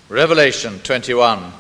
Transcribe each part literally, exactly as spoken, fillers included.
Revelation twenty-one.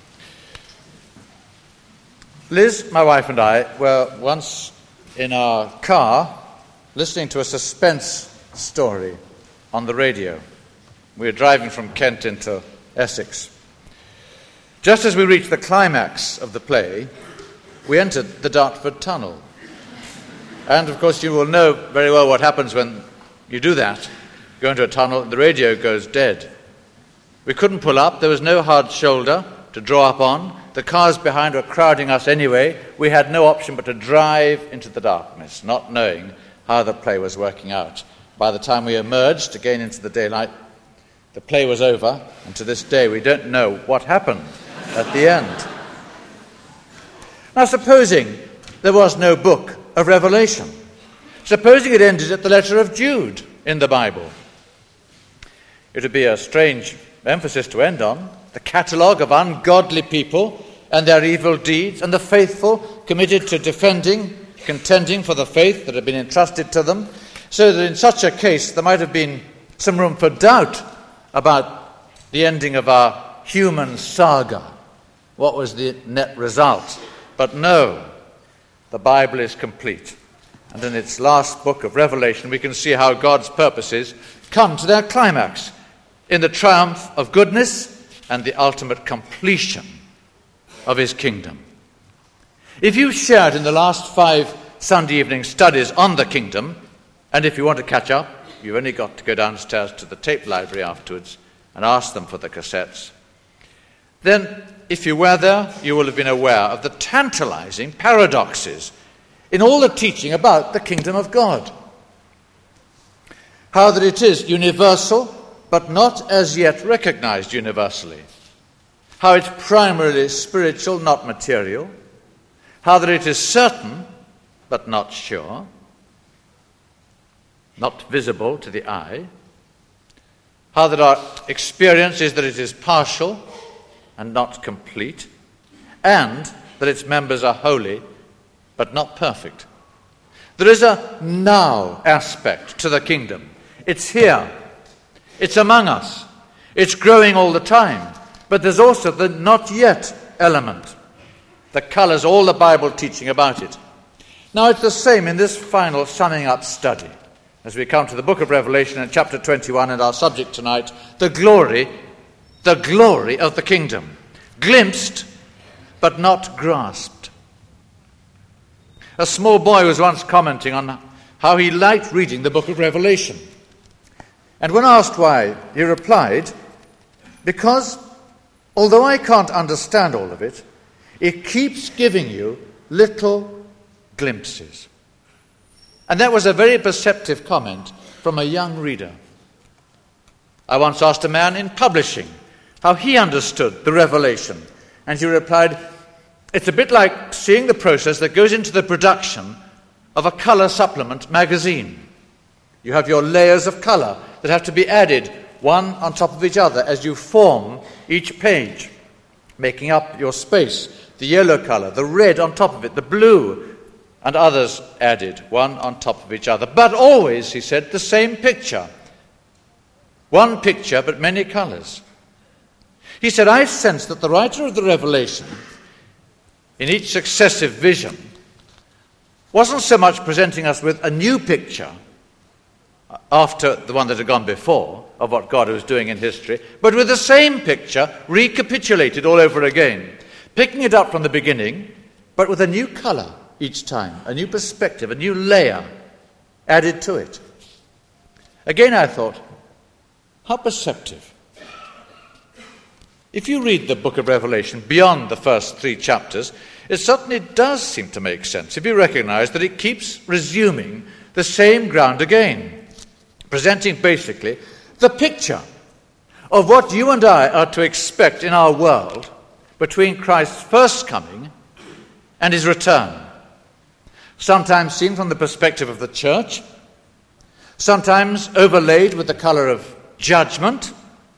Liz, my wife, and I were once in our car listening to a suspense story on the radio. We were driving from Kent into Essex. Just as we reached the climax of the play, we entered the Dartford Tunnel. And, of course, you will know very well what happens when you do that. Go into a tunnel, and the radio goes dead. We couldn't pull up. There was no hard shoulder to draw up on. The cars behind were crowding us anyway. We had no option but to drive into the darkness, not knowing how the play was working out. By the time we emerged again into the daylight, the play was over, and to this day we don't know what happened at the end. Now, supposing there was no book of Revelation, supposing it ended at the letter of Jude in the Bible, it would be a strange emphasis to end on, the catalogue of ungodly people and their evil deeds, and the faithful committed to defending, contending for the faith that had been entrusted to them, so that in such a case there might have been some room for doubt about the ending of our human saga. What was the net result? But no, the Bible is complete. And in its last book of Revelation, we can see how God's purposes come to their climax in the triumph of goodness and the ultimate completion of his kingdom. If you shared in the last five Sunday evening studies on the kingdom, and if you want to catch up, you've only got to go downstairs to the tape library afterwards and ask them for the cassettes, then if you were there, you will have been aware of the tantalizing paradoxes in all the teaching about the kingdom of God. How that it is universal, but not as yet recognized universally. How it's primarily spiritual, not material. How that it is certain, but not sure. Not visible to the eye. How that our experience is that it is partial and not complete. And that its members are holy, but not perfect. There is a now aspect to the kingdom. It's here. It's among us. It's growing all the time. But there's also the not yet element that colours all the Bible teaching about it. Now it's the same in this final summing up study. As we come to the book of Revelation in chapter twenty-one and our subject tonight, the glory, the glory of the kingdom. Glimpsed, but not grasped. A small boy was once commenting on how he liked reading the book of Revelation. And when asked why, he replied, because although I can't understand all of it, it keeps giving you little glimpses. And that was a very perceptive comment from a young reader. I once asked a man in publishing how he understood the revelation, and he replied, it's a bit like seeing the process that goes into the production of a colour supplement magazine. You have your layers of colour that have to be added one on top of each other as you form each page, making up your space. The yellow colour, the red on top of it, the blue, and others added, one on top of each other. But always, he said, the same picture. One picture, but many colours. He said, I sense that the writer of the Revelation, in each successive vision, wasn't so much presenting us with a new picture after the one that had gone before of what God was doing in history, but with the same picture recapitulated all over again, picking it up from the beginning, but with a new colour each time, a new perspective, a new layer added to it. Again, I thought, how perceptive. If you read the book of Revelation beyond the first three chapters, it certainly does seem to make sense if you recognize that it keeps resuming the same ground again, presenting basically the picture of what you and I are to expect in our world between Christ's first coming and his return. Sometimes seen from the perspective of the church, sometimes overlaid with the colour of judgment,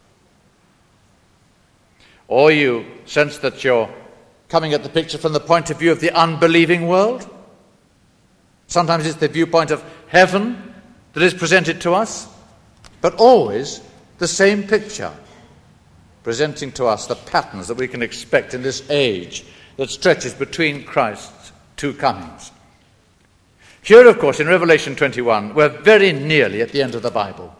or you sense that you're coming at the picture from the point of view of the unbelieving world. Sometimes it's the viewpoint of heaven that is presented to us, but always the same picture. presenting to us the patterns that we can expect in this age that stretches between Christ's two comings. Here, of course, in Revelation twenty-one, we're very nearly at the end of the Bible.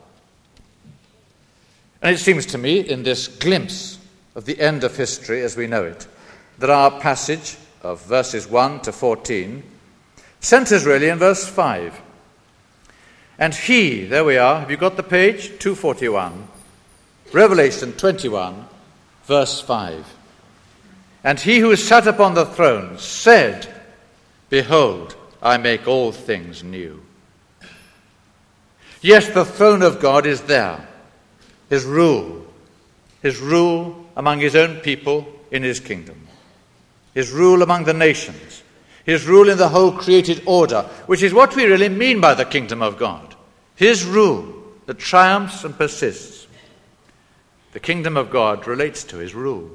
And it seems to me, in this glimpse of the end of history as we know it, that our passage of verses one to fourteen centers really in verse five. And he, there we are, have you got the page? two forty-one. Revelation twenty-one, verse five. And he who sat upon the throne said, Behold, I make all things new. Yes, the throne of God is there. His rule. His rule among his own people in his kingdom. His rule among the nations. His rule in the whole created order, which is what we really mean by the kingdom of God. His rule that triumphs and persists. The kingdom of God relates to his rule.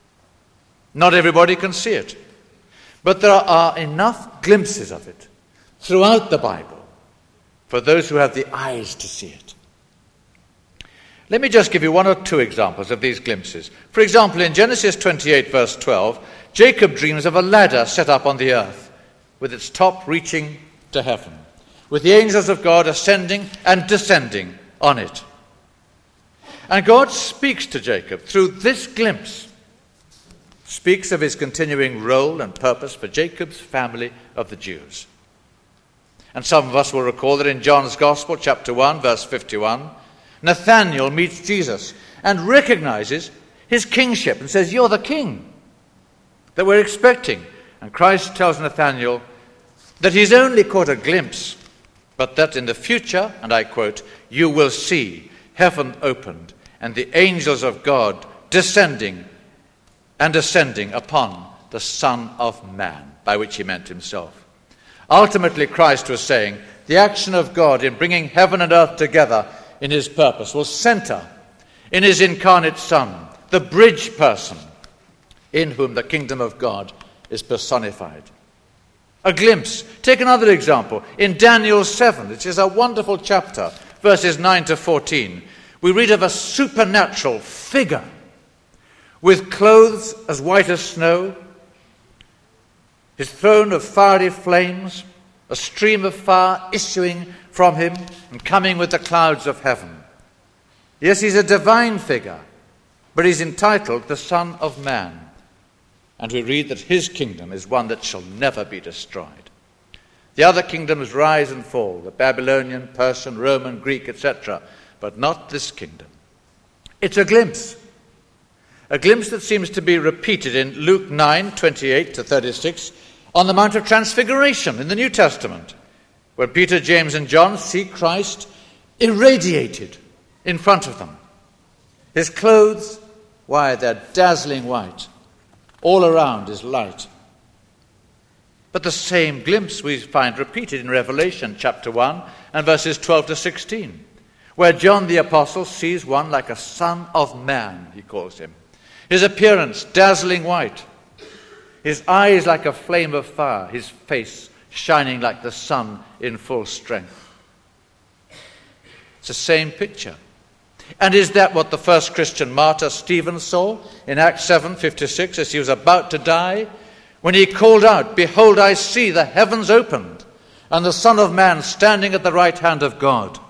Not everybody can see it, but there are enough glimpses of it throughout the Bible for those who have the eyes to see it. Let me just give you one or two examples of these glimpses. For example, in Genesis twenty-eight, verse twelve, Jacob dreams of a ladder set up on the earth, with its top reaching to heaven, with the angels of God ascending and descending on it. And God speaks to Jacob through this glimpse, speaks of his continuing role and purpose for Jacob's family of the Jews. And some of us will recall that in John's Gospel, chapter one, verse fifty-one, Nathanael meets Jesus and recognizes his kingship and says, You're the king that we're expecting. And Christ tells Nathanael that he's only caught a glimpse, but that in the future, and I quote, you will see heaven opened and the angels of God descending and ascending upon the Son of Man, by which he meant himself. Ultimately, Christ was saying the action of God in bringing heaven and earth together in his purpose will center in his incarnate Son, the bridge person, in whom the kingdom of God is personified. A glimpse. Take another example. In Daniel seven, which is a wonderful chapter, verses nine to fourteen, we read of a supernatural figure with clothes as white as snow, his throne of fiery flames, a stream of fire issuing from him and coming with the clouds of heaven. Yes, he's a divine figure, but he's entitled the Son of Man. And we read that his kingdom is one that shall never be destroyed. The other kingdoms rise and fall, the Babylonian, Persian, Roman, Greek, et cetera, but not this kingdom. It's a glimpse. A glimpse that seems to be repeated in Luke nine, twenty-eight to thirty-six, on the Mount of Transfiguration in the New Testament, where Peter, James, and John see Christ irradiated in front of them. His clothes, why, they're dazzling white. All around is light. But the same glimpse we find repeated in Revelation chapter one and verses twelve to sixteen, where John the Apostle sees one like a son of man, he calls him. His appearance dazzling white, his eyes like a flame of fire, his face shining like the sun in full strength. It's the same picture. And is that what the first Christian martyr Stephen saw in Acts seven fifty-six as he was about to die? When he called out, Behold, I see the heavens opened and the Son of Man standing at the right hand of God.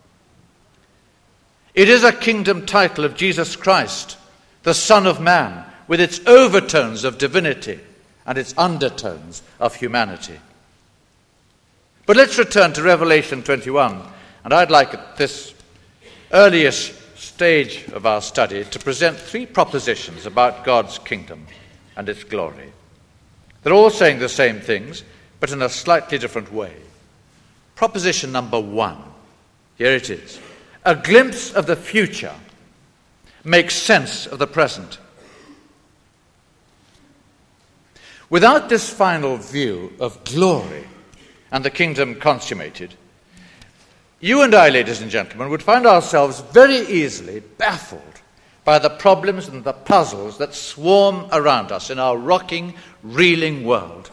It is a kingdom title of Jesus Christ, the Son of Man, with its overtones of divinity and its undertones of humanity. But let's return to Revelation twenty-one, and I'd like at this earliest stage of our study to present three propositions about God's kingdom and its glory. They're all saying the same things, but in a slightly different way. Proposition number one, here it is. A glimpse of the future makes sense of the present. Without this final view of glory and the kingdom consummated, you and I, ladies and gentlemen, would find ourselves very easily baffled by the problems and the puzzles that swarm around us in our rocking, reeling world.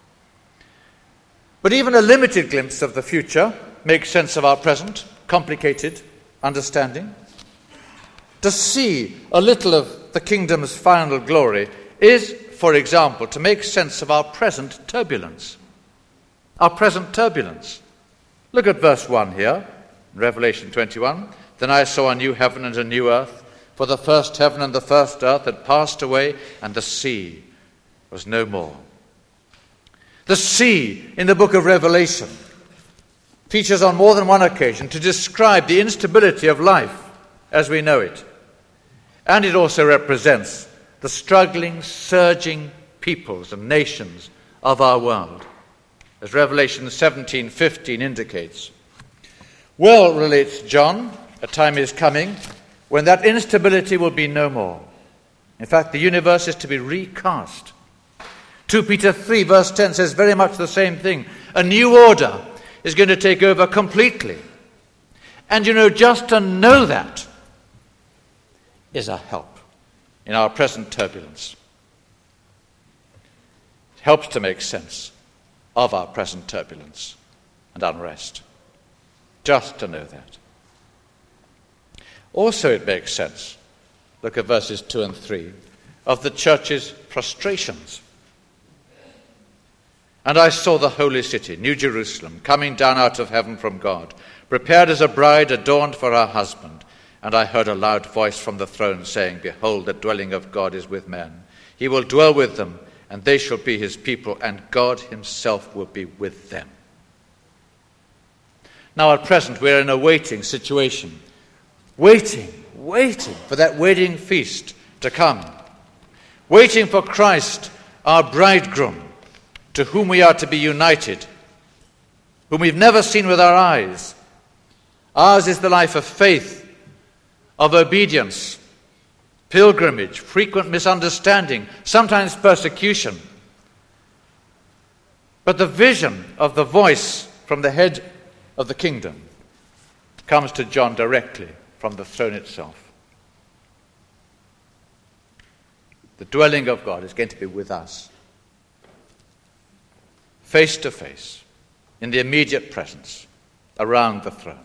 But even a limited glimpse of the future makes sense of our present, complicated understanding. To see a little of the kingdom's final glory is, for example, to make sense of our present turbulence. Our present turbulence. Look at verse one here, Revelation twenty-one. Then I saw a new heaven and a new earth, for the first heaven and the first earth had passed away, and the sea was no more. The sea in the book of Revelation features on more than one occasion to describe the instability of life as we know it. And it also represents the struggling, surging peoples and nations of our world, as Revelation seventeen fifteen indicates. Well, relates John, a time is coming when that instability will be no more. In fact, the universe is to be recast. Second Peter three verse ten says very much the same thing. A new order is going to take over completely. And you know, just to know that is a help in our present turbulence. It helps to make sense of our present turbulence and unrest. Just to know that. Also it makes sense, look at verses two and three, of the church's frustrations. And I saw the holy city, New Jerusalem, coming down out of heaven from God, prepared as a bride adorned for her husband. And I heard a loud voice from the throne saying, Behold, the dwelling of God is with men. He will dwell with them, and they shall be his people, and God himself will be with them. Now at present we're in a waiting situation. Waiting, waiting for that wedding feast to come. Waiting for Christ, our bridegroom, to whom we are to be united, whom we've never seen with our eyes. Ours is the life of faith, of obedience, pilgrimage, frequent misunderstanding, sometimes persecution. But the vision of the voice from the head of the kingdom comes to John directly from the throne itself. The dwelling of God is going to be with us, face to face, in the immediate presence, around the throne.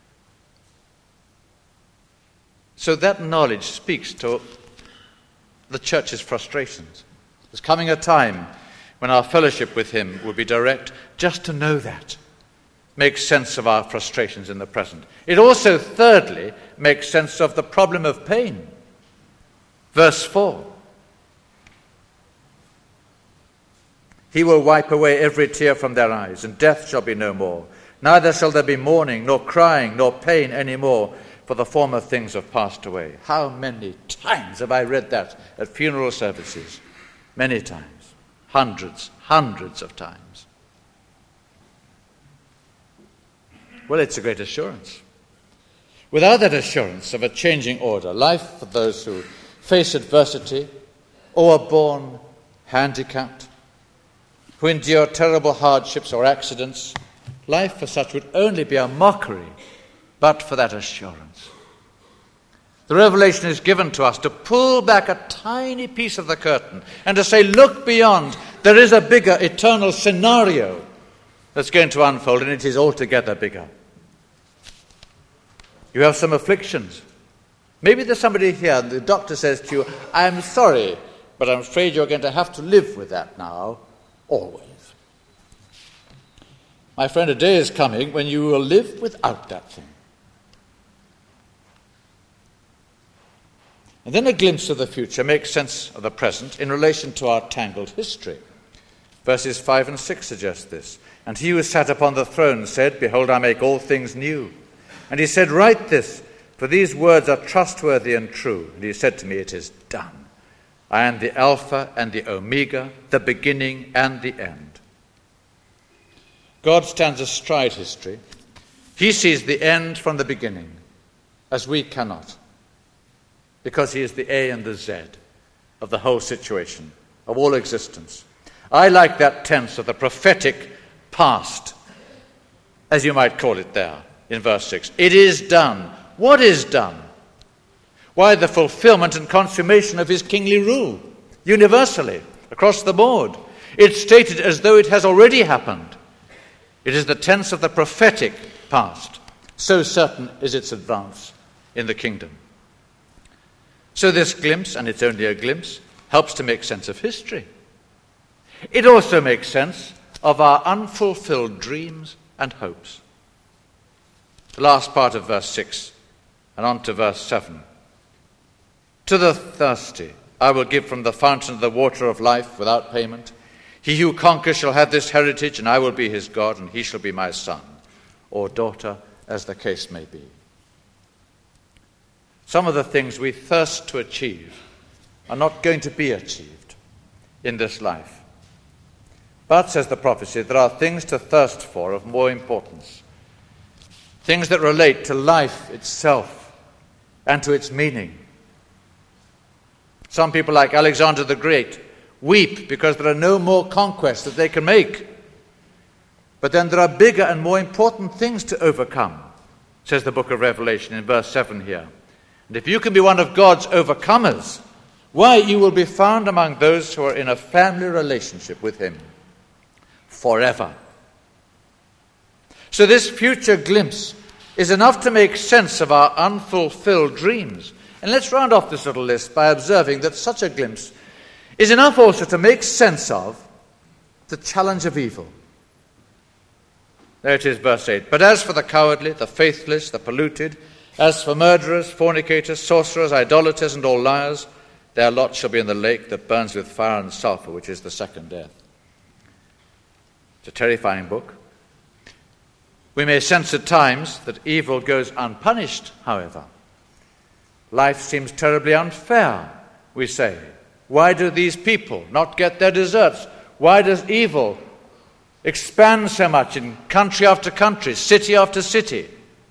So that knowledge speaks to the church's frustrations. There's coming a time when our fellowship with him will be direct. Just to know that makes sense of our frustrations in the present. It also, thirdly, makes sense of the problem of pain. Verse four. He will wipe away every tear from their eyes, and death shall be no more. Neither shall there be mourning, nor crying, nor pain any more, for the former things have passed away. How many times have I read that at funeral services? Many times. Hundreds, hundreds of times. Well, it's a great assurance. Without that assurance of a changing order, life for those who face adversity or are born handicapped, who endure terrible hardships or accidents, life for such would only be a mockery, but for that assurance. The revelation is given to us to pull back a tiny piece of the curtain and to say, look beyond. There is a bigger eternal scenario that's going to unfold, and it is altogether bigger. You have some afflictions. Maybe there's somebody here, and the doctor says to you, I'm sorry, but I'm afraid you're going to have to live with that now, always. My friend, a day is coming when you will live without that thing. And then a glimpse of the future makes sense of the present in relation to our tangled history. Verses five and six suggest this. And he who sat upon the throne said, Behold, I make all things new. And he said, Write this, for these words are trustworthy and true. And he said to me, It is done. I am the Alpha and the Omega, the beginning and the end. God stands astride history. He sees the end from the beginning, as we cannot, because he is the A and the Z of the whole situation, of all existence. I like that tense of the prophetic past, as you might call it there in verse six. It is done. What is done? Why, the fulfillment and consummation of his kingly rule, universally, across the board. It's stated as though it has already happened. It is the tense of the prophetic past. So certain is its advance in the kingdom. So this glimpse, and it's only a glimpse, helps to make sense of history. It also makes sense of our unfulfilled dreams and hopes. The last part of verse six and on to verse seven. To the thirsty I will give from the fountain of the water of life without payment. He who conquers shall have this heritage, and I will be his God, and he shall be my son or daughter, as the case may be. Some of the things we thirst to achieve are not going to be achieved in this life. But, says the prophecy, there are things to thirst for of more importance. Things that relate to life itself and to its meaning. Some people, like Alexander the Great, weep because there are no more conquests that they can make. But then there are bigger and more important things to overcome, says the book of Revelation in verse seven here. And if you can be one of God's overcomers, why, you will be found among those who are in a family relationship with him forever. So this future glimpse is enough to make sense of our unfulfilled dreams. And let's round off this little list by observing that such a glimpse is enough also to make sense of the challenge of evil. There it is, verse eight. But as for the cowardly, the faithless, the polluted, as for murderers, fornicators, sorcerers, idolaters, and all liars, their lot shall be in the lake that burns with fire and sulfur, which is the second death. It's a terrifying book. We may sense at times that evil goes unpunished, however. Life seems terribly unfair, we say. Why do these people not get their deserts? Why does evil expand so much in country after country, city after city,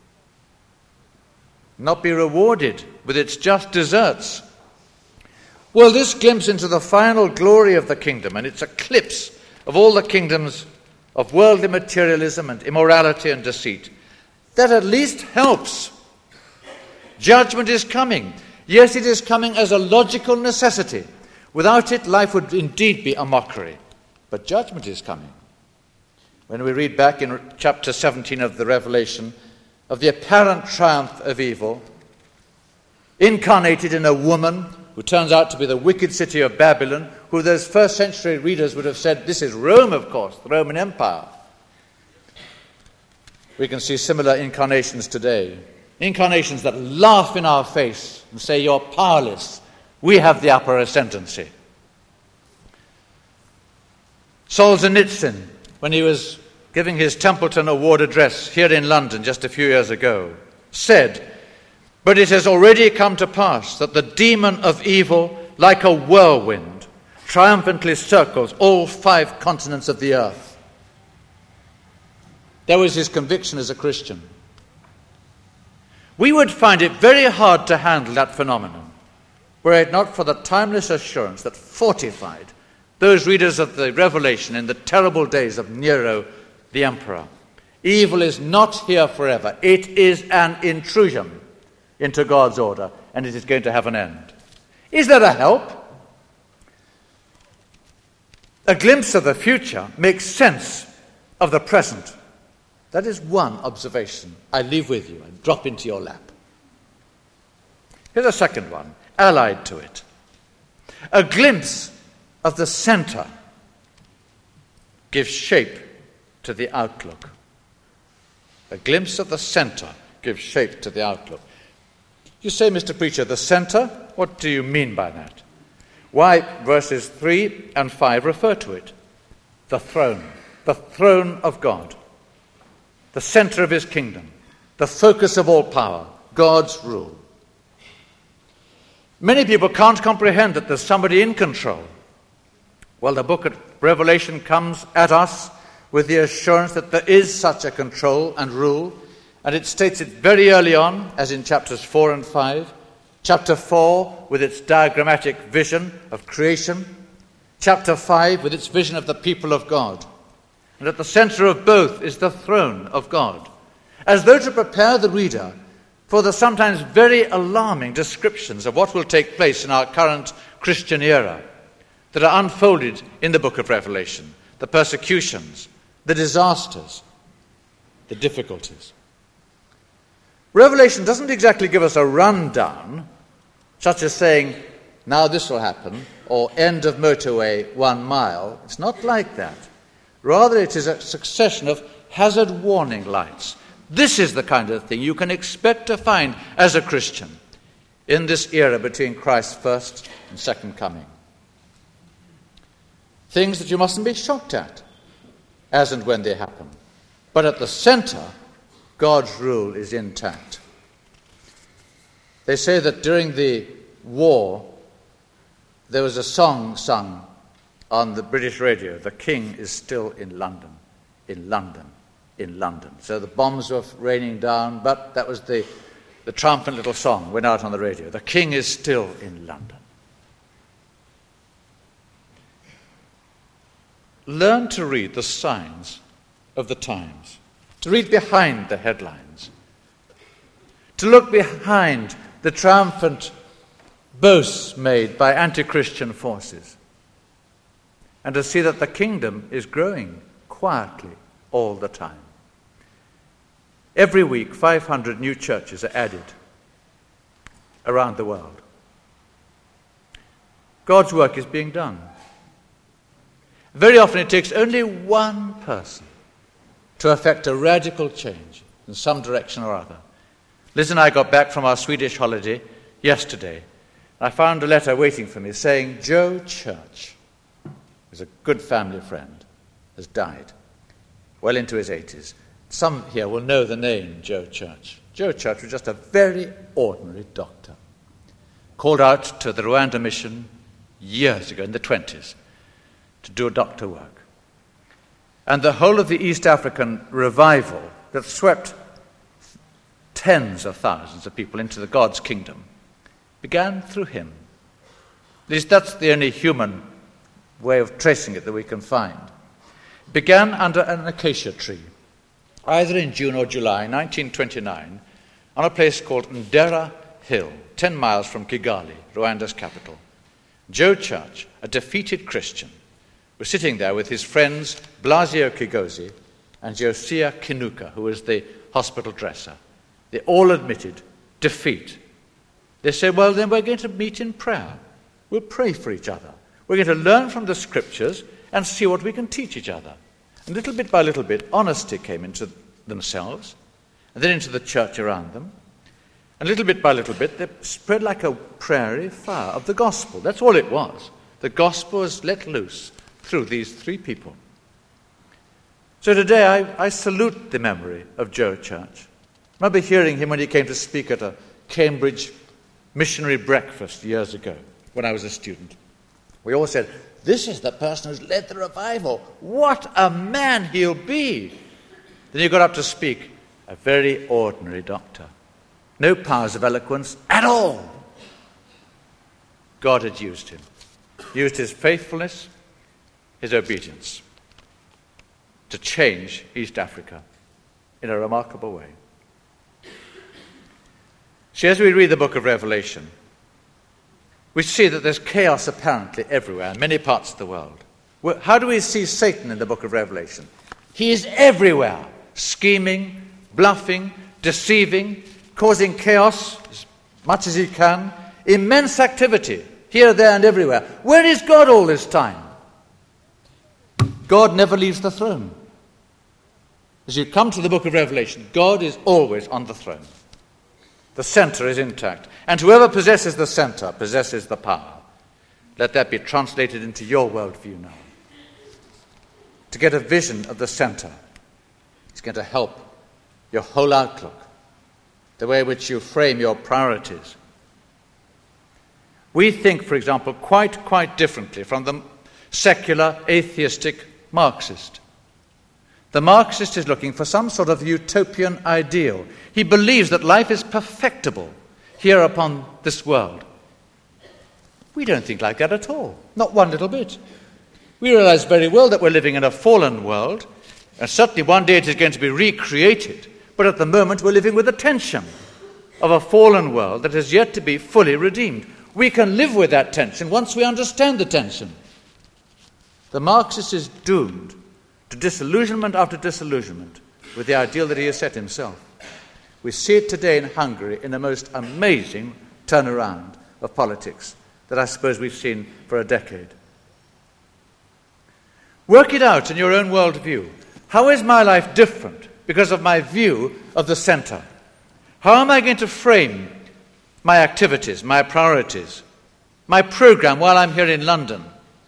not be rewarded with its just deserts? Well, this glimpse into the final glory of the kingdom and its eclipse of all the kingdoms of worldly materialism and immorality and deceit, that at least helps. Judgment is coming. Yes, it is coming as a logical necessity. Without it, life would indeed be a mockery. But judgment is coming. When we read back in chapter seventeen of the Revelation of the apparent triumph of evil, incarnated in a woman who turns out to be the wicked city of Babylon, who those first century readers would have said, this is Rome, of course, the Roman Empire. We can see similar incarnations today. Incarnations that laugh in our face and say, you're powerless. We have the upper ascendancy. Solzhenitsyn, when he was giving his Templeton Award address here in London just a few years ago, said, but it has already come to pass that the demon of evil, like a whirlwind, triumphantly circles all five continents of the earth. That was his conviction as a Christian. We would find it very hard to handle that phenomenon, were it not for the timeless assurance that fortified those readers of the Revelation in the terrible days of Nero the emperor. Evil is not here forever. It is an intrusion into God's order, and it is going to have an end. Is that a help? A glimpse of the future makes sense of the present. That is one observation I leave with you and drop into your lap. Here's a second one, allied to it. A glimpse of the center gives shape to the outlook. A glimpse of the center gives shape to the outlook. You say, Mister Preacher, the center? What do you mean by that? Why, verses three and five refer to it. The throne, the throne of God, the center of his kingdom, the focus of all power, God's rule. Many people can't comprehend that there's somebody in control. Well, the book of Revelation comes at us with the assurance that there is such a control and rule, and it states it very early on, as in chapters four and five. Chapter four, with its diagrammatic vision of creation. Chapter five, with its vision of the people of God. And at the center of both is the throne of God, as though to prepare the reader for the sometimes very alarming descriptions of what will take place in our current Christian era that are unfolded in the book of Revelation. The persecutions, the disasters, the difficulties. Revelation doesn't exactly give us a rundown, such as saying, now this will happen, or end of motorway one mile. It's not like that. Rather, it is a succession of hazard warning lights. This is the kind of thing you can expect to find as a Christian in this era between Christ's first and second coming. Things that you mustn't be shocked at, as and when they happen. But at the center, God's rule is intact. They say that during the war, there was a song sung on the British radio, "The King is still in London, in London, in London." So the bombs were raining down, but that was the, the triumphant little song went out on the radio. "The King is still in London." Learn to read the signs of the times, to read behind the headlines, to look behind the triumphant boasts made by anti-Christian forces, and to see that the kingdom is growing quietly all the time. Every week, five hundred new churches are added around the world. God's work is being done. Very often it takes only one person to effect a radical change in some direction or other. Liz and I got back from our Swedish holiday yesterday. I found a letter waiting for me saying, Joe Church, who's a good family friend, has died, well into his eighties. Some here will know the name Joe Church. Joe Church was just a very ordinary doctor, called out to the Rwanda mission years ago, in the twenties, to do doctor work. And the whole of the East African revival that swept tens of thousands of people into the God's kingdom began through him. At least that's the only human way of tracing it that we can find. It began under an acacia tree, either in June or July nineteen twenty-nine, on a place called Ndera Hill, ten miles from Kigali, Rwanda's capital. Joe Church, a defeated Christian, was sitting there with his friends Blasio Kigozi and Josiah Kinuka, who was the hospital dresser. They all admitted defeat. They said, well, then we're going to meet in prayer. We'll pray for each other. We're going to learn from the scriptures and see what we can teach each other. And little bit by little bit, honesty came into themselves, and then into the church around them. And little bit by little bit, they spread like a prairie fire of the gospel. That's all it was. The gospel was let loose through these three people. So today I, I salute the memory of Joe Church. I remember hearing him when he came to speak at a Cambridge missionary breakfast years ago when I was a student. We all said, this is the person who's led the revival. What a man he'll be. Then he got up to speak, a very ordinary doctor. No powers of eloquence at all. God had used him, used his faithfulness, his obedience to change East Africa in a remarkable way. So as we read the book of Revelation, we see that there's chaos apparently everywhere in many parts of the world. Well, how do we see Satan in the book of Revelation? He is everywhere, scheming, bluffing, deceiving, causing chaos as much as he can, immense activity here, there, and everywhere. Where is God all this time? God never leaves the throne. As you come to the book of Revelation, God is always on the throne. The center is intact. And whoever possesses the center possesses the power. Let that be translated into your worldview now. To get a vision of the center is going to help your whole outlook, the way in which you frame your priorities. We think, for example, quite, quite differently from the secular, atheistic Marxist. The Marxist is looking for some sort of utopian ideal. He believes that life is perfectible here upon this world. We don't think like that at all, not one little bit. We realize very well that we're living in a fallen world, and certainly one day it is going to be recreated, but at the moment we're living with the tension of a fallen world that has yet to be fully redeemed. We can live with that tension once we understand the tension. The Marxist is doomed to disillusionment after disillusionment with the ideal that he has set himself. We see it today in Hungary in a most amazing turnaround. of politics that I suppose we've seen for a decade. Work it out in your own worldview. How is my life different because of my view of the centre? How am I going to frame my activities, my priorities, my programme while I'm here in London?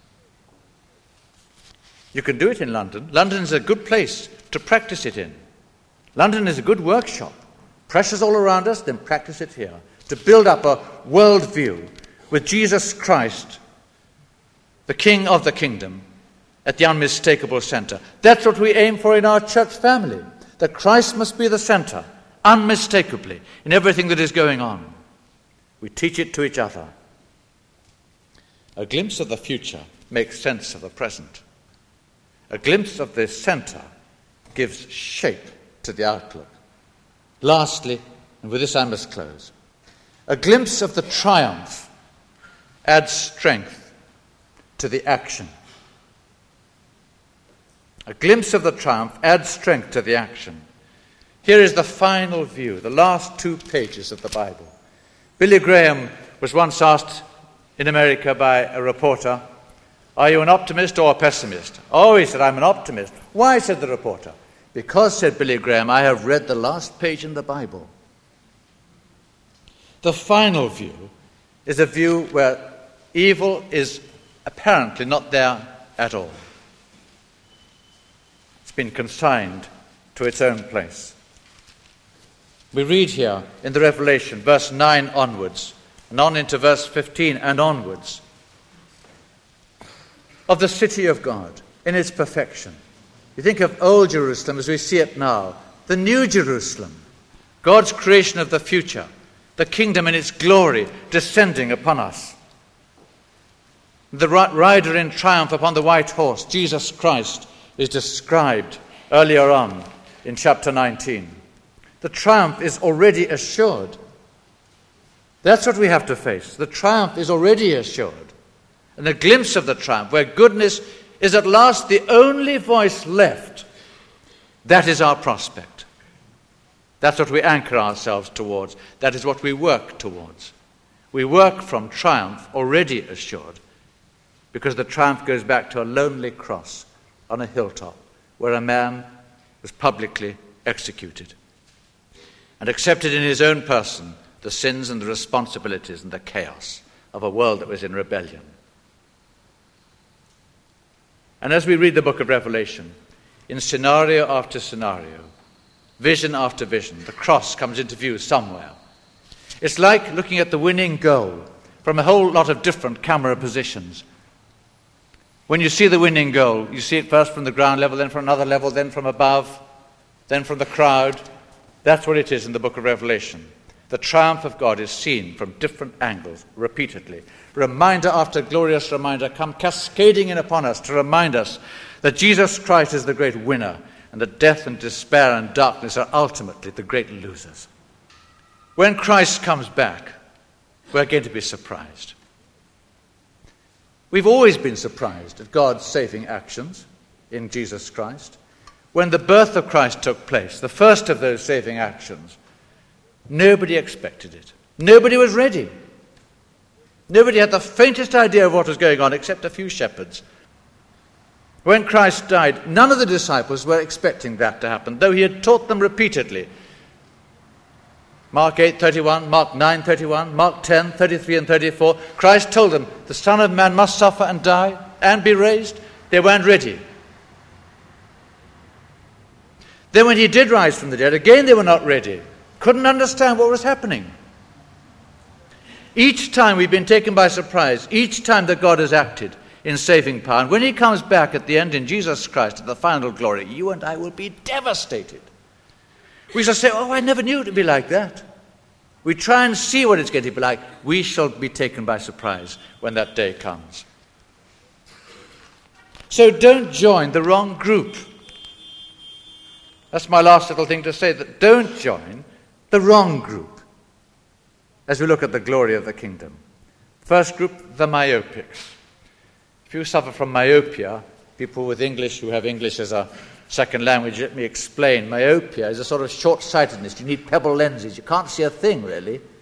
You can do it in London. London is a good place to practice it in. London is a good workshop. Pressures all around us, then practice it here. To build up a worldview with Jesus Christ, the King of the Kingdom, at the unmistakable centre. That's what we aim for in our church family. That Christ must be the centre, unmistakably, in everything that is going on. We teach it to each other. A glimpse of the future makes sense of the present. A glimpse of the centre gives shape to the outlook. Lastly, and with this I must close, a glimpse of the triumph adds strength to the action. A glimpse of the triumph adds strength to the action. Here is the final view, the last two pages of the Bible. Billy Graham was once asked in America by a reporter, "Are you an optimist or a pessimist?" "Oh," he said, "I'm an optimist." "Why?" said the reporter. "Because," said Billy Graham, "I have read the last page in the Bible." The final view is a view where evil is apparently not there at all. It's been consigned to its own place. We read here in the Revelation, verse nine onwards, and on into verse fifteen and onwards, of the city of God in its perfection. You think of old Jerusalem as we see it now, the new Jerusalem, God's creation of the future, the kingdom in its glory descending upon us. The rider in triumph upon the white horse, Jesus Christ, is described earlier on in chapter nineteen. The triumph is already assured. That's what we have to face. The triumph is already assured. And a glimpse of the triumph, where goodness is at last the only voice left, that is our prospect. That's what we anchor ourselves towards. That is what we work towards. We work from triumph already assured, because the triumph goes back to a lonely cross on a hilltop where a man was publicly executed and accepted in his own person the sins and the responsibilities and the chaos of a world that was in rebellion. And as we read the book of Revelation, in scenario after scenario, vision after vision, the cross comes into view somewhere. It's like looking at the winning goal from a whole lot of different camera positions. When you see the winning goal, you see it first from the ground level, then from another level, then from above, then from the crowd. That's what it is in the book of Revelation. The triumph of God is seen from different angles, repeatedly. Reminder after glorious reminder come cascading in upon us to remind us that Jesus Christ is the great winner and that death and despair and darkness are ultimately the great losers. When Christ comes back, we're going to be surprised. We've always been surprised at God's saving actions in Jesus Christ. When the birth of Christ took place, the first of those saving actions, nobody expected it. Nobody was ready. Nobody had the faintest idea of what was going on except a few shepherds. When Christ died, none of the disciples were expecting that to happen, though he had taught them repeatedly. Mark eight thirty-one, Mark nine thirty-one, Mark ten thirty-three and thirty-four. Christ told them, the Son of Man must suffer and die and be raised. They weren't ready. Then when he did rise from the dead, again they were not ready. Couldn't understand what was happening. Each time we've been taken by surprise, each time that God has acted in saving power. And when he comes back at the end in Jesus Christ, at the final glory, you and I will be devastated. We shall say, oh, I never knew it would be like that. We try and see what it's going to be like. We shall be taken by surprise when that day comes. So don't join the wrong group. That's my last little thing to say, that don't join the wrong group as we look at the glory of the kingdom. First group, the myopics. If you suffer from myopia, people with English who have English as a second language, let me explain. Myopia is a sort of short-sightedness. You need pebble lenses. You can't see a thing, really.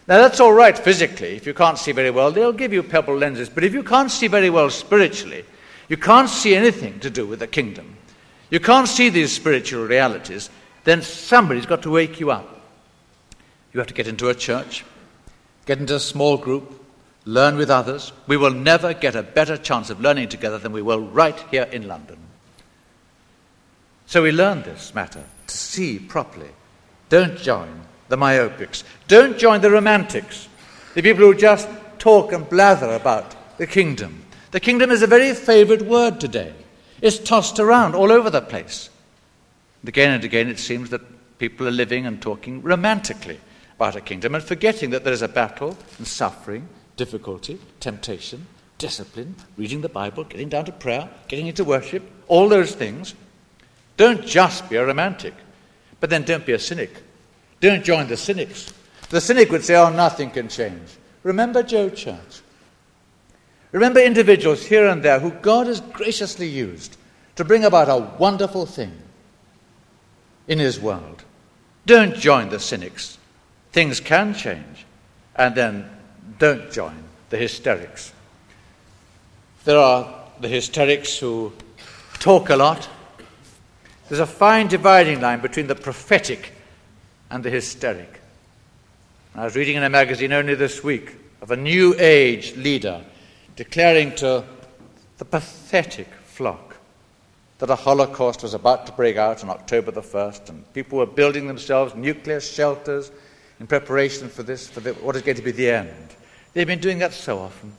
Now, that's all right physically. If you can't see very well, they'll give you pebble lenses. But if you can't see very well spiritually, you can't see anything to do with the kingdom, you can't see these spiritual realities, then somebody's got to wake you up. You have to get into a church, get into a small group, learn with others. We will never get a better chance of learning together than we will right here in London. So we learn this matter to see properly. Don't join the myopics. Don't join the romantics, the people who just talk and blather about the kingdom. The kingdom is a very favoured word today. It's tossed around all over the place. And again and again it seems that people are living and talking romantically about a kingdom and forgetting that there is a battle and suffering, difficulty, temptation, discipline, reading the Bible, getting down to prayer, getting into worship, all those things. Don't just be a romantic, but then don't be a cynic. Don't join the cynics. The cynic would say, oh, nothing can change. Remember Joe Church. Remember individuals here and there who God has graciously used to bring about a wonderful thing in his world. Don't join the cynics. Things can change. And then don't join the hysterics. There are the hysterics who talk a lot. There's a fine dividing line between the prophetic and the hysteric. I was reading in a magazine only this week of a new age leader declaring to the pathetic flock that a Holocaust was about to break out on October the first, and people were building themselves nuclear shelters in preparation for this, for the, what is going to be the end. They've been doing that so often.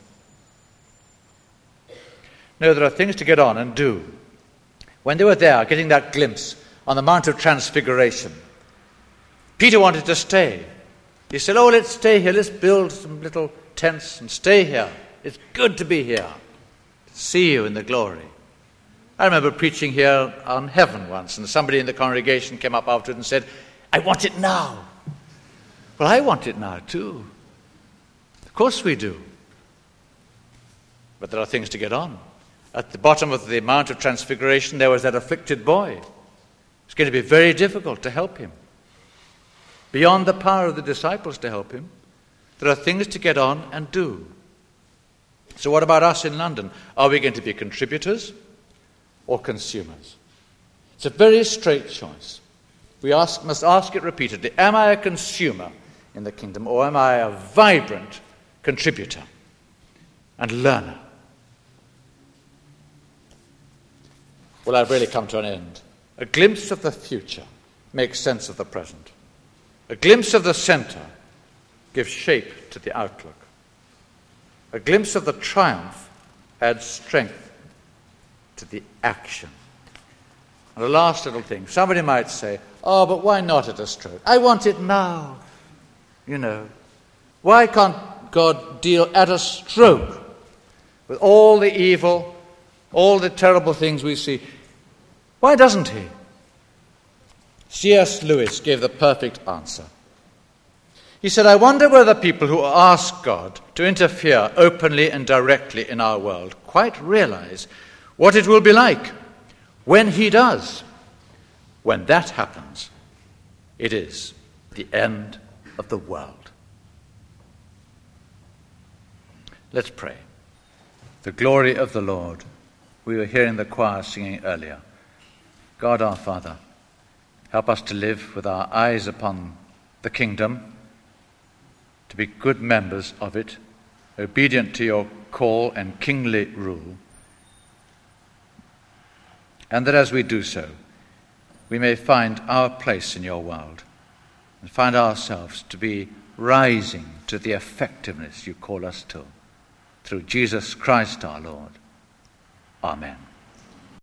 No, there are things to get on and do. When they were there, getting that glimpse on the Mount of Transfiguration, Peter wanted to stay. He said, oh, let's stay here. Let's build some little tents and stay here. It's good to be here, to see you in the glory. I remember preaching here on heaven once, and somebody in the congregation came up afterwards and said, I want it now. Well, I want it now too. Of course we do. But there are things to get on. At the bottom of the Mount of Transfiguration, there was that afflicted boy. It's going to be very difficult to help him. Beyond the power of the disciples to help him, there are things to get on and do. So what about us in London? Are we going to be contributors or consumers? It's a very straight choice. We ask, must ask it repeatedly. Am I a consumer in the kingdom, or am I a vibrant contributor and learner? Well, I've really come to an end. A glimpse of the future makes sense of the present. A glimpse of the center gives shape to the outlook. A glimpse of the triumph adds strength to the action. And a last little thing. Somebody might say, oh, but why not at a stroke? I want it now. You know. Why can't God deal at a stroke with all the evil, all the terrible things we see? Why doesn't he? C S Lewis gave the perfect answer. He said, I wonder whether people who ask God to interfere openly and directly in our world quite realize what it will be like when he does. When that happens, it is the end of the world. Let's pray. The glory of the Lord. We were hearing the choir singing earlier. God our Father, help us to live with our eyes upon the kingdom, to be good members of it, obedient to your call and kingly rule, and that as we do so, we may find our place in your world and find ourselves to be rising to the effectiveness you call us to. Through Jesus Christ our Lord. Amen.